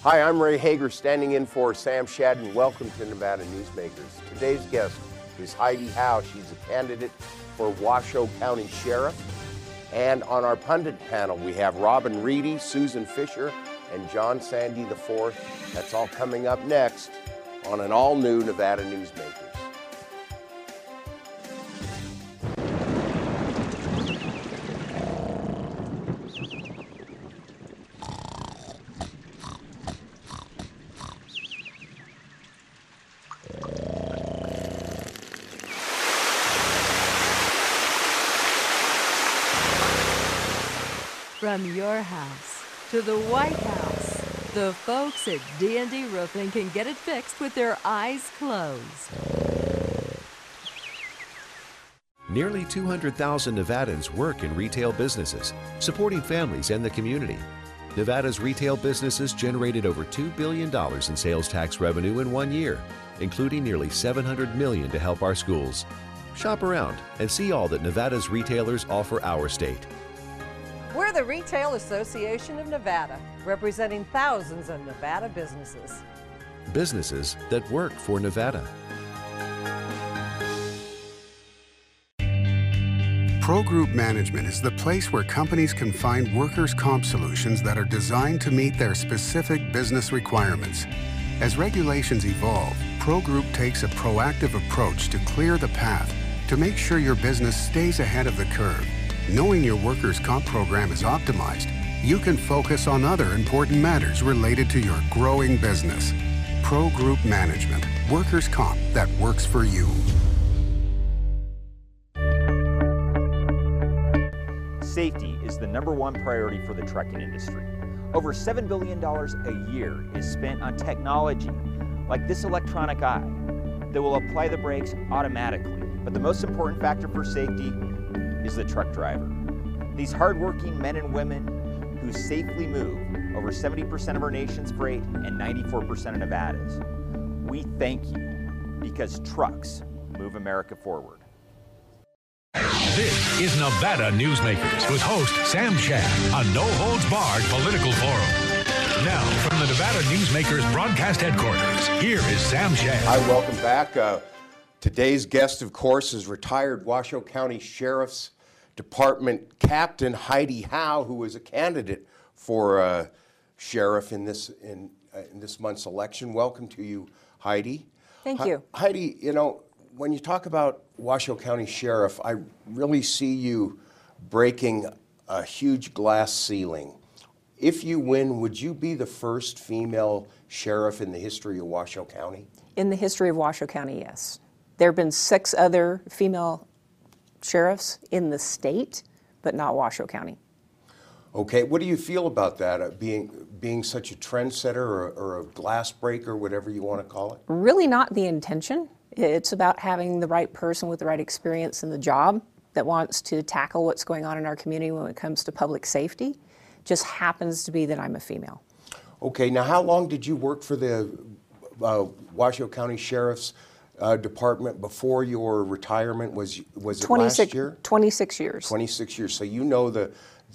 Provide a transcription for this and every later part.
Hi, I'm Ray Hager, standing in for Sam Shadden. Welcome to Nevada Newsmakers. Today's guest is Heidi Howe. She's a candidate for Washoe County Sheriff. And on our pundit panel, we have Robin Reedy, Susan Fisher, and John Sandy IV. That's all coming up next on an all-new Nevada Newsmakers. From your house to the White House, the folks at D&D Roofing can get it fixed with their eyes closed. Nearly 200,000 Nevadans work in retail businesses, supporting families and the community. Nevada's retail businesses generated over $2 billion in sales tax revenue in 1 year, including nearly $700 million to help our schools. Shop around and see all that Nevada's retailers offer our state. We're the Retail Association of Nevada, representing thousands of Nevada businesses. Businesses that work for Nevada. Pro Group Management is the place where companies can find workers' comp solutions that are designed to meet their specific business requirements. As regulations evolve, Pro Group takes a proactive approach to clear the path to make sure your business stays ahead of the curve. Knowing your workers' comp program is optimized, you can focus on other important matters related to your growing business. Pro Group Management, workers' comp that works for you. Safety is the #1 priority for the trucking industry. Over $7 billion a year is spent on technology like this electronic eye that will apply the brakes automatically. But the most important factor for safety is the truck driver. These hardworking men and women who safely move over 70% of our nation's freight and 94% of Nevada's. We thank you because trucks move America forward. This is Nevada Newsmakers with host Sam Shad, a no-holds-barred political forum. Now, from the Nevada Newsmakers broadcast headquarters, here is Sam Shad. Hi, welcome back. Today's guest, of course, is retired Washoe County Sheriff's Department Captain Heidi Howe, who is a candidate for sheriff in this month's election. Welcome to you, Heidi. Thank you. Heidi, you know, when you talk about Washoe County Sheriff, I really see you breaking a huge glass ceiling. If you win, would you be the first female sheriff in the history of Washoe County? In the history of Washoe County, yes. There have been 6 other female sheriffs in the state, but not Washoe County. Okay, what do you feel about that, being such a trendsetter or a glass breaker, whatever you want to call it? Really not the intention. It's about having the right person with the right experience in the job that wants to tackle what's going on in our community when it comes to public safety. Just happens to be that I'm a female. Okay, now how long did you work for the Washoe County Sheriff's Department before your retirement? Was it last year? 26 years. 26 years. So you know the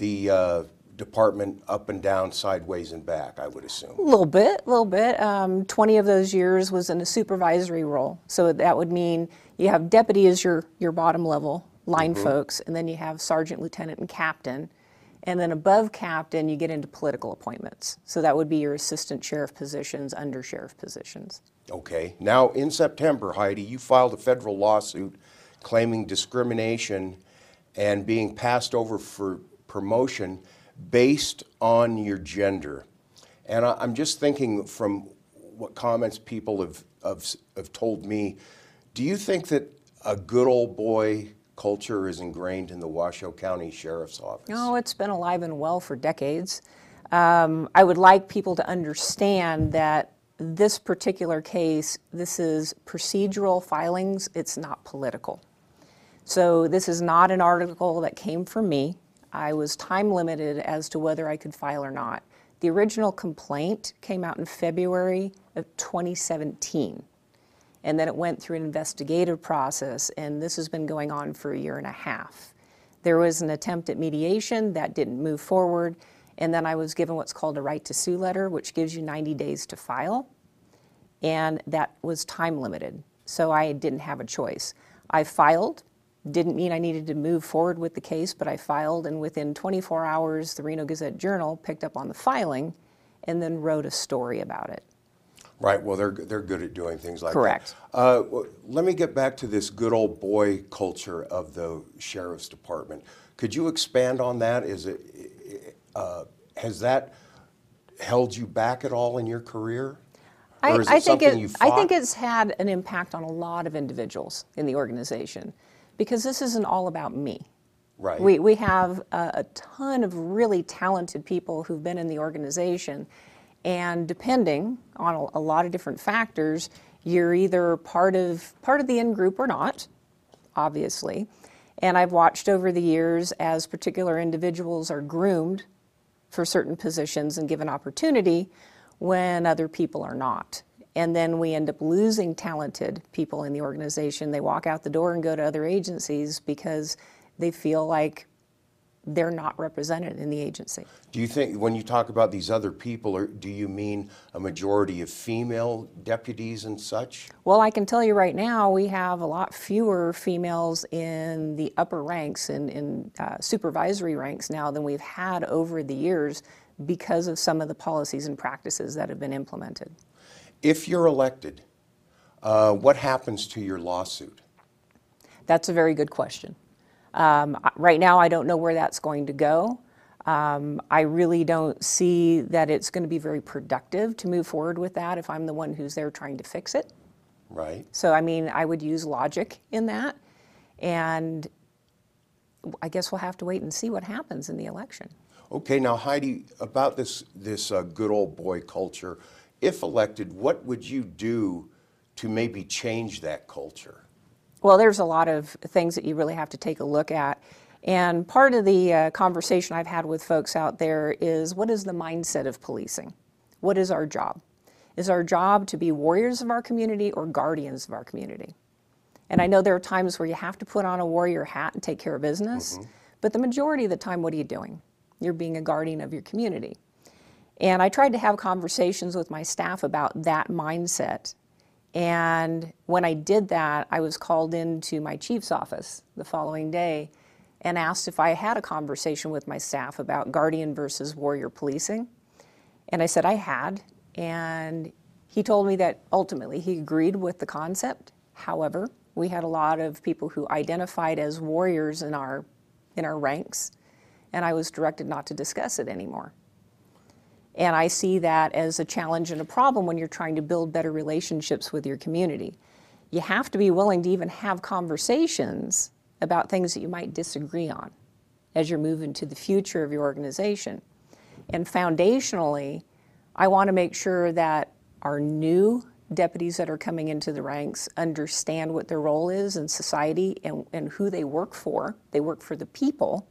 department up and down, sideways and back, I would assume. A little bit. 20 of those years was in a supervisory role. So that would mean you have deputy as your bottom level line folks, and then you have sergeant, lieutenant, and captain. And then above captain, you get into political appointments. So that would be your assistant sheriff positions, under sheriff positions. Okay. Now, in September, Heidi, you filed a federal lawsuit claiming discrimination and being passed over for promotion based on your gender. And I'm just thinking from what comments people have told me, do you think that a good old boy culture is ingrained in the Washoe County Sheriff's Office? No, it's been alive and well for decades. I would like people to understand that this particular case, this is procedural filings, it's not political. So this is not an article that came from me. I was time limited as to whether I could file or not. The original complaint came out in February of 2017. And then it went through an investigative process, and this has been going on for a year and a half. There was an attempt at mediation that didn't move forward, And then I was given what's called a right to sue letter, which gives you 90 days to file. And that was time limited, so I didn't have a choice. I filed. Didn't mean I needed to move forward with the case, but I filed, and within 24 hours, the Reno Gazette-Journal picked up on the filing and then wrote a story about it. Right, well, they're good at doing things like Correct. that. Well, let me get back to this good old boy culture of the Sheriff's Department. Could you expand on that? Has that held you back at all in your career? Or is it something you fought? I think it's had an impact on a lot of individuals in the organization, because this isn't all about me. Right. We have a ton of really talented people who've been in the organization, and depending on a lot of different factors, you're either part of the in-group or not, obviously. And I've watched over the years as particular individuals are groomed for certain positions and given opportunity when other people are not. And then we end up losing talented people in the organization. They walk out the door and go to other agencies because they feel like they're not represented in the agency. Do you think, when you talk about these other people, or do you mean a majority of female deputies and such? Well, I can tell you right now, we have a lot fewer females in the upper ranks and in supervisory ranks now than we've had over the years because of some of the policies and practices that have been implemented. If you're elected, what happens to your lawsuit? That's a very good question. Right now, I don't know where that's going to go. I really don't see that it's going to be very productive to move forward with that if I'm the one who's there trying to fix it. Right. So, I mean, I would use logic in that, and I guess we'll have to wait and see what happens in the election. Okay, now Heidi, about this good old boy culture, if elected, what would you do to maybe change that culture? Well, there's a lot of things that you really have to take a look at. And part of the conversation I've had with folks out there is, what is the mindset of policing? What is our job? Is our job to be warriors of our community or guardians of our community? And I know there are times where you have to put on a warrior hat and take care of business, but the majority of the time, what are you doing? You're being a guardian of your community. And I tried to have conversations with my staff about that mindset. And when I did that, I was called into my chief's office the following day and asked if I had a conversation with my staff about guardian versus warrior policing. And I said I had, and he told me that ultimately he agreed with the concept. However, we had a lot of people who identified as warriors in our ranks, and I was directed not to discuss it anymore. And I see that as a challenge and a problem when you're trying to build better relationships with your community. You have to be willing to even have conversations about things that you might disagree on as you're moving to the future of your organization. And foundationally, I want to make sure that our new deputies that are coming into the ranks understand what their role is in society and who they work for. They work for the people.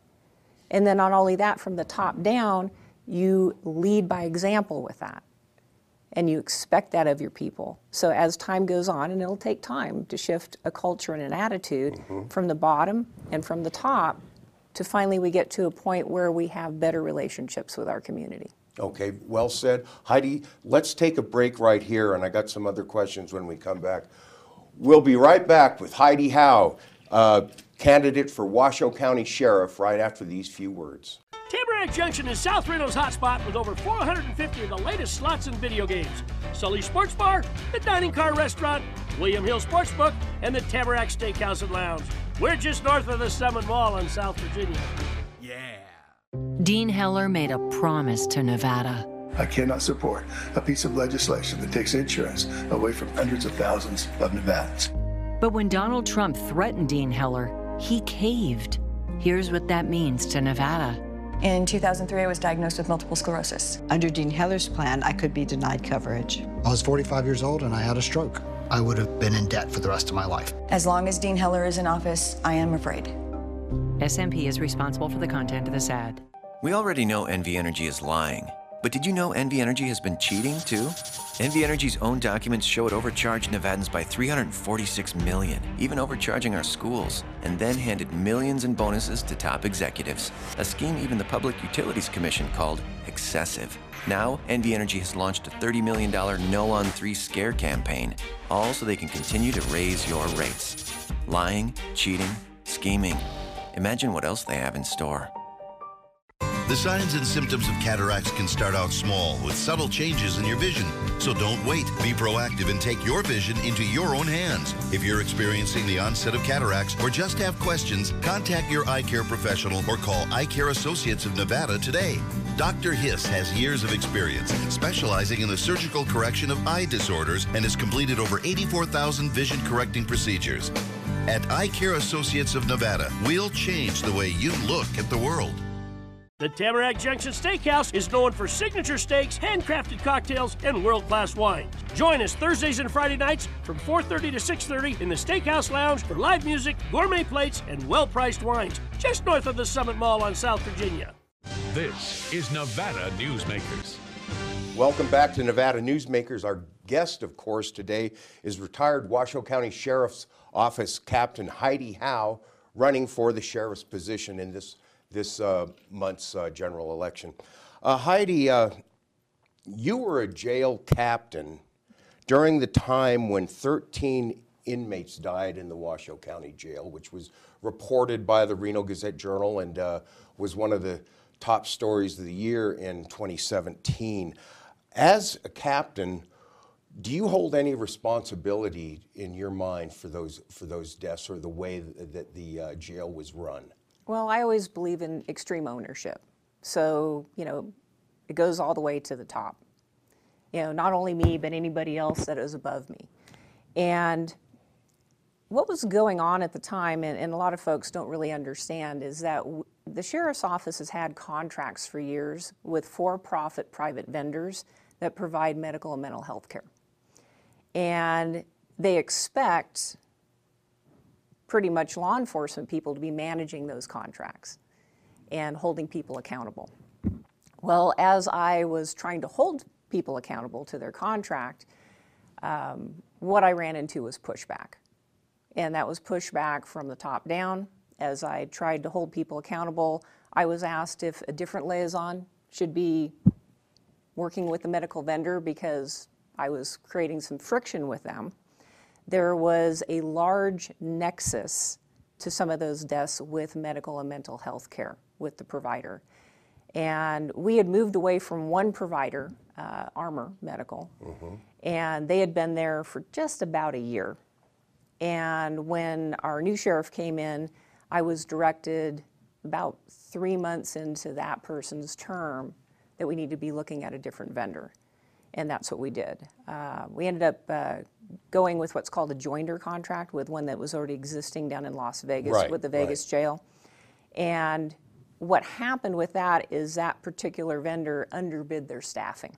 And then not only that, from the top down, you lead by example with that, and you expect that of your people. So as time goes on, and it'll take time to shift a culture and an attitude from the bottom and from the top, to finally we get to a point where we have better relationships with our community. Okay, well said. Heidi, let's take a break right here, and I got some other questions when we come back. We'll be right back with Heidi Howe, candidate for Washoe County Sheriff, right after these few words. Tamarack Junction is South Reno's hotspot with over 450 of the latest slots and video games. Sully Sports Bar, the Dining Car Restaurant, William Hill Sportsbook, and the Tamarack Steakhouse and Lounge. We're just north of the Summit Mall in South Virginia. Yeah. Dean Heller made a promise to Nevada. I cannot support a piece of legislation that takes insurance away from hundreds of thousands of Nevadans. But when Donald Trump threatened Dean Heller, he caved. Here's what that means to Nevada. In 2003, I was diagnosed with multiple sclerosis. Under Dean Heller's plan, I could be denied coverage. I was 45 years old and I had a stroke. I would have been in debt for the rest of my life. As long as Dean Heller is in office, I am afraid. SMP is responsible for the content of this ad. We already know NV Energy is lying. But did you know NV Energy has been cheating too? NV Energy's own documents show it overcharged Nevadans by $346 million, even overcharging our schools, and then handed millions in bonuses to top executives. A scheme even the Public Utilities Commission called excessive. Now, NV Energy has launched a $30 million No on 3 scare campaign, all so they can continue to raise your rates. Lying, cheating, scheming. Imagine what else they have in store. The signs and symptoms of cataracts can start out small with subtle changes in your vision. So don't wait. Be proactive and take your vision into your own hands. If you're experiencing the onset of cataracts or just have questions, contact your eye care professional or call Eye Care Associates of Nevada today. Dr. Hiss has years of experience specializing in the surgical correction of eye disorders and has completed over 84,000 vision correcting procedures. At Eye Care Associates of Nevada, we'll change the way you look at the world. The Tamarack Junction Steakhouse is known for signature steaks, handcrafted cocktails, and world-class wines. Join us Thursdays and Friday nights from 4:30 to 6:30 in the Steakhouse Lounge for live music, gourmet plates, and well-priced wines, just north of the Summit Mall on South Virginia. This is Nevada Newsmakers. Welcome back to Nevada Newsmakers. Our guest, of course, today is retired Washoe County Sheriff's Office Captain Heidi Howe, running for the sheriff's position in this month's general election. Heidi, you were a jail captain during the time when 13 inmates died in the Washoe County Jail, which was reported by the Reno Gazette-Journal and was one of the top stories of the year in 2017. As a captain, do you hold any responsibility in your mind for those deaths or the way that the jail was run? Well, I always believe in extreme ownership. So, it goes all the way to the top. Not only me, but anybody else that is above me. And what was going on at the time, and a lot of folks don't really understand, is that the sheriff's office has had contracts for years with for-profit private vendors that provide medical and mental health care. And they expect pretty much law enforcement people to be managing those contracts and holding people accountable. Well, as I was trying to hold people accountable to their contract, what I ran into was pushback. And that was pushback from the top down. As I tried to hold people accountable, I was asked if a different liaison should be working with the medical vendor because I was creating some friction with them. There was a large nexus to some of those deaths with medical and mental health care with the provider. And we had moved away from one provider, Armor Medical, and they had been there for just about a year. And when our new sheriff came in, I was directed about 3 months into that person's term that we need to be looking at a different vendor. And that's what we did. We ended up going with what's called a joinder contract with one that was already existing down in Las Vegas with the Vegas jail. And what happened with that is that particular vendor underbid their staffing.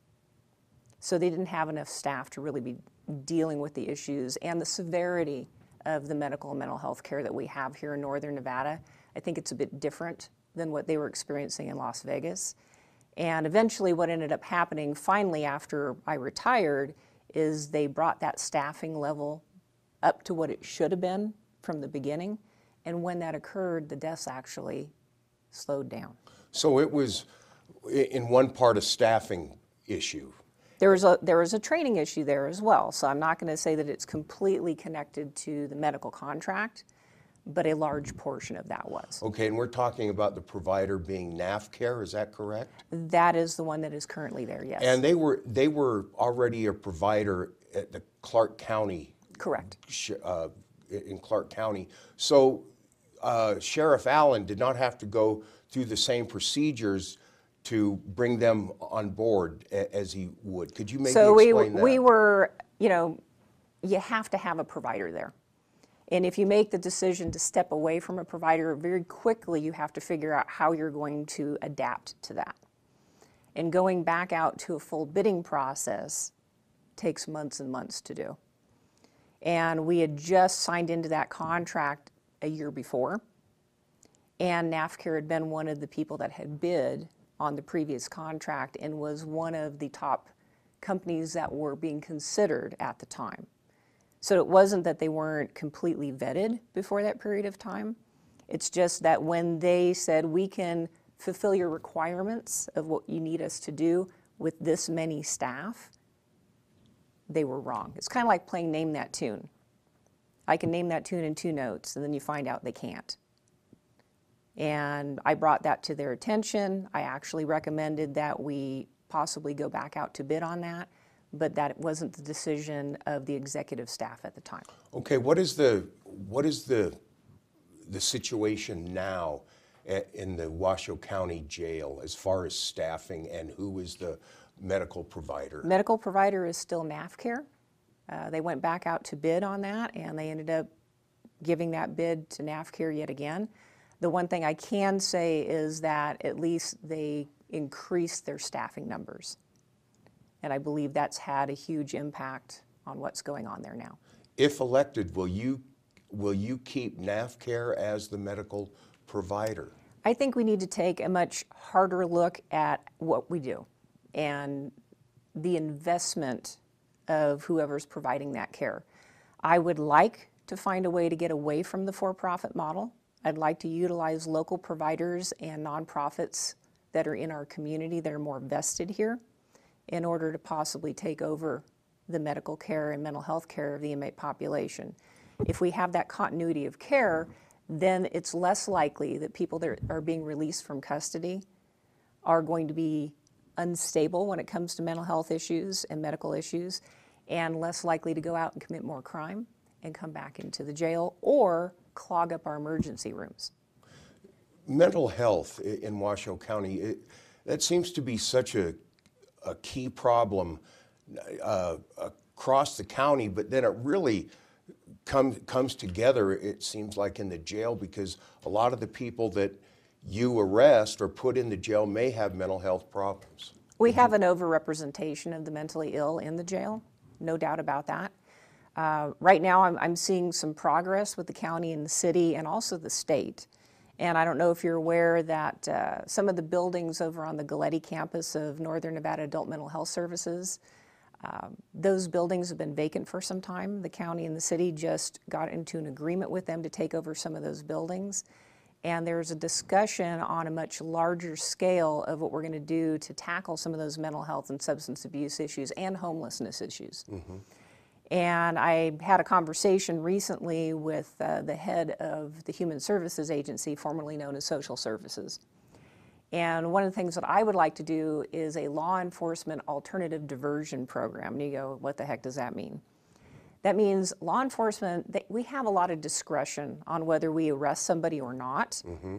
So they didn't have enough staff to really be dealing with the issues and the severity of the medical and mental health care that we have here in Northern Nevada. I think it's a bit different than what they were experiencing in Las Vegas. And eventually what ended up happening, finally after I retired, is they brought that staffing level up to what it should have been from the beginning. And when that occurred, the deaths actually slowed down. So it was, in one part, a staffing issue. There was a training issue there as well. So I'm not going to say that it's completely connected to the medical contract, but a large portion of that was. Okay, and we're talking about the provider being NAFCare, is that correct? That is the one that is currently there, yes. And they were already a provider at the Clark County. Correct. In Clark County. So Sheriff Allen did not have to go through the same procedures to bring them on board as he would. Could you maybe explain that? So we were, you have to have a provider there. And if you make the decision to step away from a provider, very quickly you have to figure out how you're going to adapt to that. And going back out to a full bidding process takes months and months to do. And we had just signed into that contract a year before, and NAFCare had been one of the people that had bid on the previous contract and was one of the top companies that were being considered at the time. So it wasn't that they weren't completely vetted before that period of time. It's just that when they said, we can fulfill your requirements of what you need us to do with this many staff, they were wrong. It's kind of like playing Name That Tune. I can name that tune in 2 notes, and then you find out they can't. And I brought that to their attention. I actually recommended that we possibly go back out to bid on that, but that wasn't the decision of the executive staff at the time. Okay, what is the situation now in the Washoe County Jail as far as staffing, and who is the medical provider? Medical provider is still NAFCare. They went back out to bid on that, and they ended up giving that bid to NAFCare yet again. The one thing I can say is that at least they increased their staffing numbers. And I believe that's had a huge impact on what's going on there now. If elected, will you keep NAFCare as the medical provider? I think we need to take a much harder look at what we do and the investment of whoever's providing that care. I would like to find a way to get away from the for-profit model. I'd like to utilize local providers and nonprofits that are in our community that are more vested here in order to possibly take over the medical care and mental health care of the inmate population. If we have that continuity of care, then it's less likely that people that are being released from custody are going to be unstable when it comes to mental health issues and medical issues, and less likely to go out and commit more crime and come back into the jail or clog up our emergency rooms. Mental health in Washoe County, that seems to be such a key problem across the county, but then it really comes together, it seems like, in the jail, because a lot of the people that you arrest or put in the jail may have mental health problems. We have an overrepresentation of the mentally ill in the jail, no doubt about that. Right now I'm seeing some progress with the county and the city and also the state. And I don't know if you're aware that some of the buildings over on the Galletti campus of Northern Nevada Adult Mental Health Services, those buildings have been vacant for some time. The county and the city just got into an agreement with them to take over some of those buildings. And there's a discussion on a much larger scale of what we're going to do to tackle some of those mental health and substance abuse issues and homelessness issues. Mm-hmm. And I had a conversation recently with the head of the Human Services Agency, formerly known as Social Services. And one of the things that I would like to do is a law enforcement alternative diversion program. And you go, what the heck does that mean? That means law enforcement, we have a lot of discretion on whether we arrest somebody or not. Mm-hmm.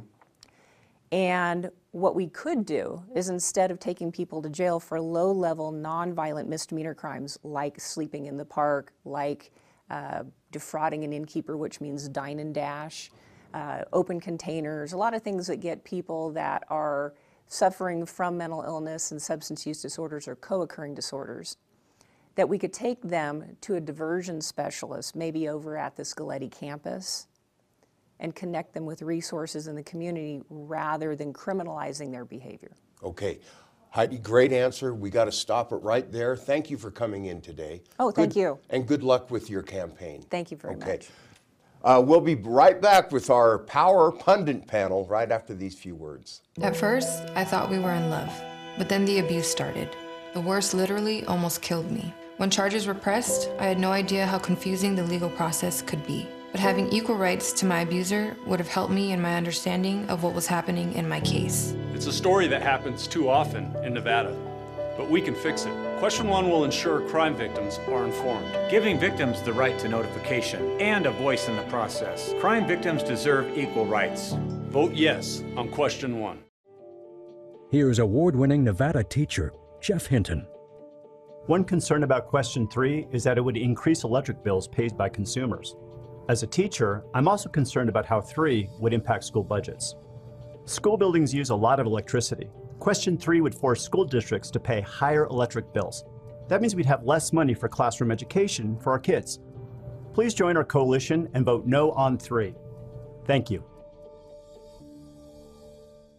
And what we could do is, instead of taking people to jail for low-level, non-violent misdemeanor crimes like sleeping in the park, like defrauding an innkeeper, which means dine and dash, open containers, a lot of things that get people that are suffering from mental illness and substance use disorders or co-occurring disorders, that we could take them to a diversion specialist, maybe over at this Galletti campus, and connect them with resources in the community rather than criminalizing their behavior. Okay. Heidi, great answer. We got to stop it right there. Thank you for coming in today. Oh, thank you. And good luck with your campaign. Thank you very much. We'll be right back with our Power Pundit panel right after these few words. At first, I thought we were in love, but then the abuse started. The worst literally almost killed me. When charges were pressed, I had no idea how confusing the legal process could be. But having equal rights to my abuser would have helped me in my understanding of what was happening in my case. It's a story that happens too often in Nevada, but we can fix it. Question 1 will ensure crime victims are informed, giving victims the right to notification and a voice in the process. Crime victims deserve equal rights. Vote yes on Question 1. Here's award-winning Nevada teacher, Jeff Hinton. One concern about Question 3 is that it would increase electric bills paid by consumers. As a teacher, I'm also concerned about how 3 would impact school budgets. School buildings use a lot of electricity. Question 3 would force school districts to pay higher electric bills. That means we'd have less money for classroom education for our kids. Please join our coalition and vote no on 3. Thank you.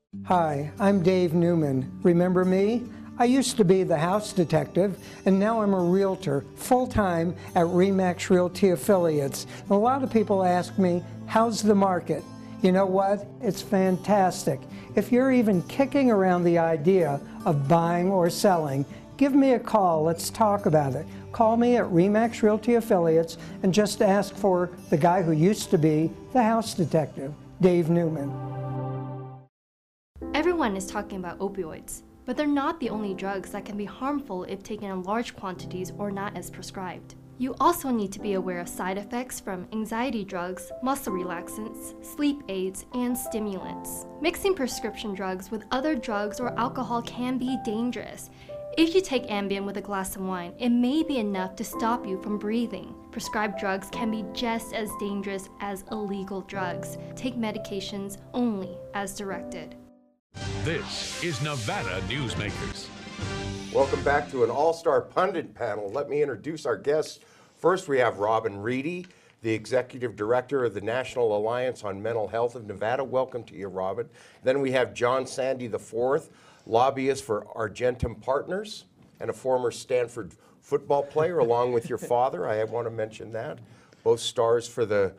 Hi, I'm Dave Newman. Remember me? I used to be the house detective, and now I'm a realtor, full-time at RE/MAX Realty Affiliates. And a lot of people ask me, how's the market? You know what? It's fantastic. If you're even kicking around the idea of buying or selling, give me a call. Let's talk about it. Call me at RE/MAX Realty Affiliates and just ask for the guy who used to be the house detective, Dave Newman. Everyone is talking about opioids, but they're not the only drugs that can be harmful if taken in large quantities or not as prescribed. You also need to be aware of side effects from anxiety drugs, muscle relaxants, sleep aids, and stimulants. Mixing prescription drugs with other drugs or alcohol can be dangerous. If you take Ambien with a glass of wine, it may be enough to stop you from breathing. Prescribed drugs can be just as dangerous as illegal drugs. Take medications only as directed. This is Nevada Newsmakers. Welcome back to an all-star pundit panel. Let me introduce our guests. First, we have Robin Reedy, the Executive Director of the National Alliance on Mental Health of Nevada. Welcome to you, Robin. Then we have John Sandy IV, lobbyist for Argentum Partners and a former Stanford football player, along with your father. I want to mention that. Both stars for the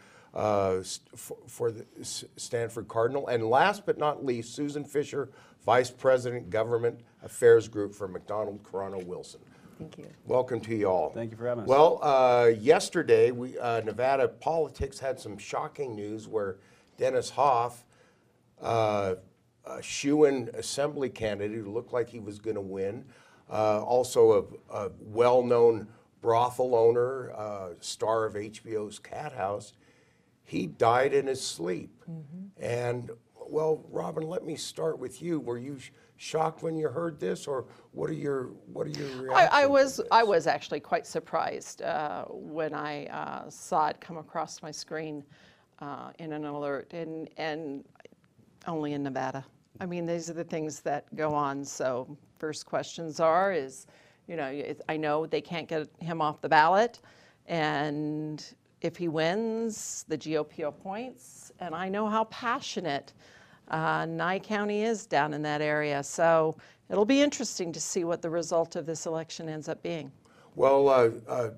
Stanford Cardinal. And last but not least, Susan Fisher, Vice President, Government Affairs Group for McDonald Corona Wilson. Thank you. Welcome to you all. Thank you for having us. Well, yesterday, Nevada politics had some shocking news where Dennis Hoff, a shoo-in assembly candidate who looked like he was going to win, also a well-known brothel owner, star of HBO's Cat House, he died in his sleep. And, well, Robin, let me start with you. Were you shocked when you heard this, or what are your reactions? I was actually quite surprised when I saw it come across my screen in an alert, and only in Nevada. I mean, these are the things that go on. So first questions is, you know, I know they can't get him off the ballot, and if he wins, the GOP appoints, and I know how passionate Nye County is down in that area. So it'll be interesting to see what the result of this election ends up being. Well,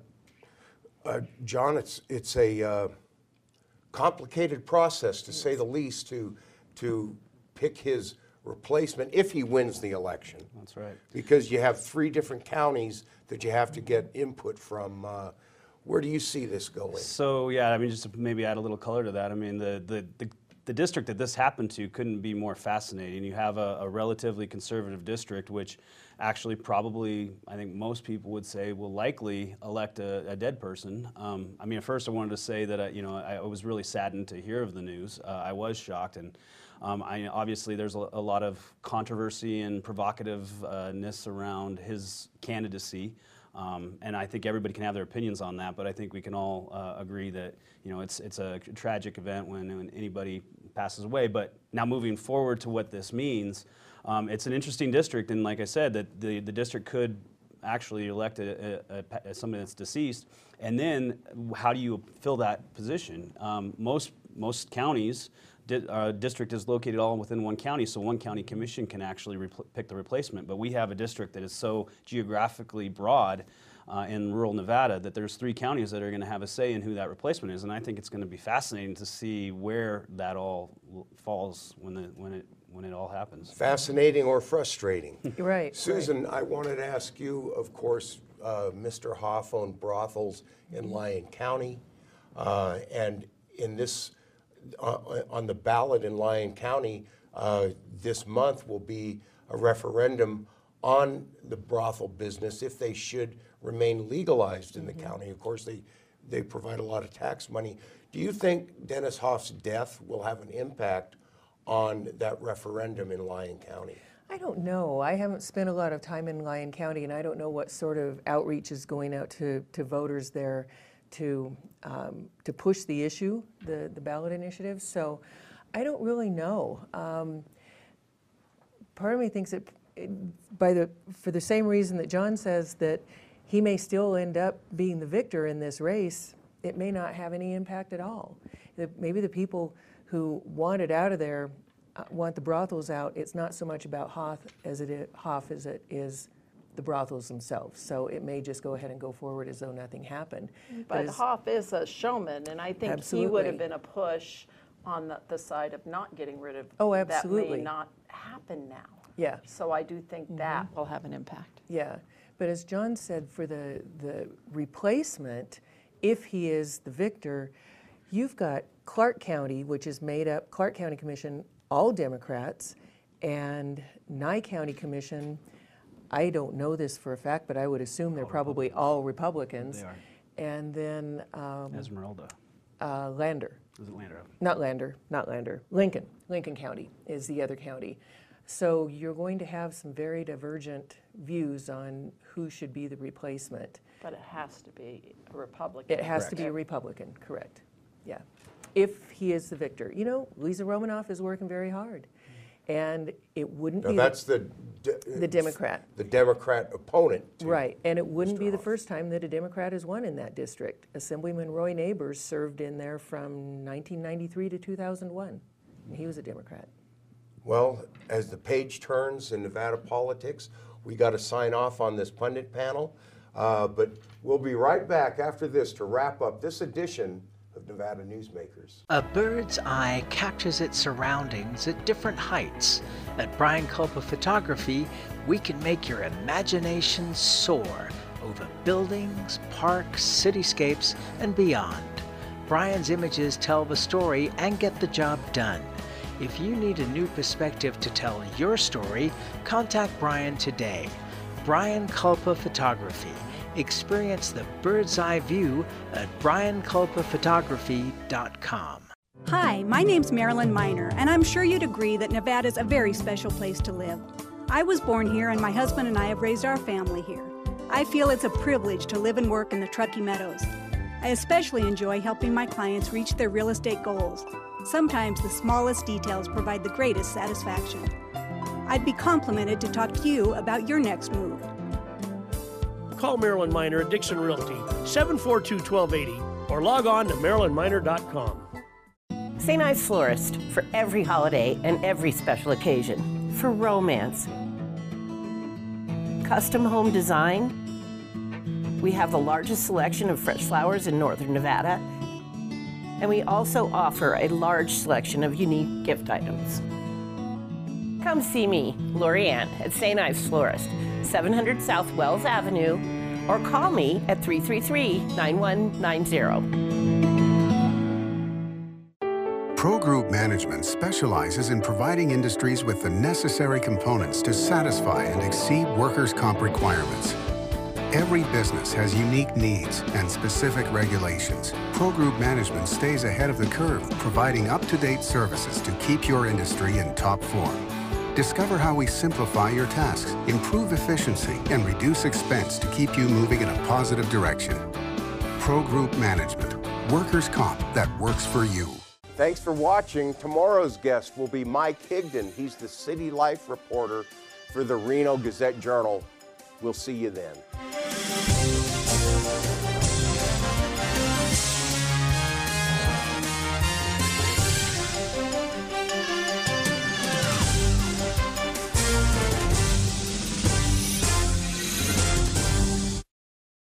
John, it's a complicated process, to say the least, to pick his replacement if he wins the election. That's right. Because you have 3 different counties that you have to get input from. Where do you see this going? So yeah, I mean, just to maybe add a little color to that. I mean, the district that this happened to couldn't be more fascinating. You have a relatively conservative district, which actually probably, I think most people would say, will likely elect a dead person. I mean, at first I wanted to say that I was really saddened to hear of the news. I was shocked, and obviously there's a lot of controversy and provocativeness around his candidacy. And I think everybody can have their opinions on that, but I think we can all agree that it's a tragic event when anybody passes away. But now moving forward to what this means, it's an interesting district, and like I said, that the district could actually elect somebody that's deceased, and then how do you fill that position? Most counties. District is located all within one county, so one county commission can actually pick the replacement. But we have a district that is so geographically broad in rural Nevada that there's 3 counties that are going to have a say in who that replacement is, and I think it's going to be fascinating to see where that all falls when it all happens. Fascinating or frustrating? Right. Susan, I wanted to ask you, of course, Mr. Hoff owned brothels in Lyon County, and in this. On the ballot in Lyon County this month will be a referendum on the brothel business if they should remain legalized in the county. Of course, they provide a lot of tax money. Do you think Dennis Hoff's death will have an impact on that referendum in Lyon County? I don't know. I haven't spent a lot of time in Lyon County, and I don't know what sort of outreach is going out to voters there to push the issue, the ballot initiative. So I don't really know. Part of me thinks that for the same reason that John says that he may still end up being the victor in this race, it may not have any impact at all. Maybe the people who want it out of there want the brothels out, it's not so much about Hoff as it is the brothels themselves. So it may just go ahead and go forward as though nothing happened. But Hoff is a showman, and I think he would have been a push on the side of not getting rid of that may not happen now. Yeah. So I do think that will have an impact. Yeah. But as John said, for the replacement, if he is the victor, you've got Clark County, which is made up, Clark County Commission, all Democrats, and Nye County Commission, I don't know this for a fact, but I would assume they're probably all Republicans. They are. And then Esmeralda. Lander. Is it Lander? Not Lander. Lincoln County is the other county. So you're going to have some very divergent views on who should be the replacement. But it has to be a Republican. It has to be a Republican, correct. Yeah. If he is the victor. You know, Lisa Romanoff is working very hard. And it wouldn't be that's the Democrat. The Democrat opponent. Right, and it wouldn't be the first time that a Democrat has won in that district. Assemblyman Roy Neighbors served in there from 1993 to 2001, and he was a Democrat. Well, as the page turns in Nevada politics, we got to sign off on this pundit panel, but we'll be right back after this to wrap up this edition of Nevada Newsmakers. A bird's eye captures its surroundings at different heights. At Brian Culpa Photography, we can make your imagination soar over buildings, parks, cityscapes, and beyond. Brian's images tell the story and get the job done. If you need a new perspective to tell your story, contact Brian today. Brian Culpa Photography. Experience the bird's eye view at brianculpaphotography.com. Hi, my name's Marilyn Miner, and I'm sure you'd agree that Nevada's a very special place to live. I was born here, and my husband and I have raised our family here. I feel it's a privilege to live and work in the Truckee Meadows. I especially enjoy helping my clients reach their real estate goals. Sometimes the smallest details provide the greatest satisfaction. I'd be complimented to talk to you about your next move. Call Marilyn Miner at Dixon Realty, 742-1280, or log on to marilynminer.com. St. Ives Florist, for every holiday and every special occasion, for romance. Custom home design. We have the largest selection of fresh flowers in northern Nevada, and we also offer a large selection of unique gift items. Come see me, Lori Ann, at St. Ives Florist, 700 South Wells Avenue, or call me at 333-9190. Pro Group Management specializes in providing industries with the necessary components to satisfy and exceed workers' comp requirements. Every business has unique needs and specific regulations. Pro Group Management stays ahead of the curve, providing up-to-date services to keep your industry in top form. Discover how we simplify your tasks, improve efficiency, and reduce expense to keep you moving in a positive direction. Pro Group Management, workers' comp that works for you. Thanks for watching. Tomorrow's guest will be Mike Higdon. He's the city life reporter for the Reno Gazette-Journal. We'll see you then.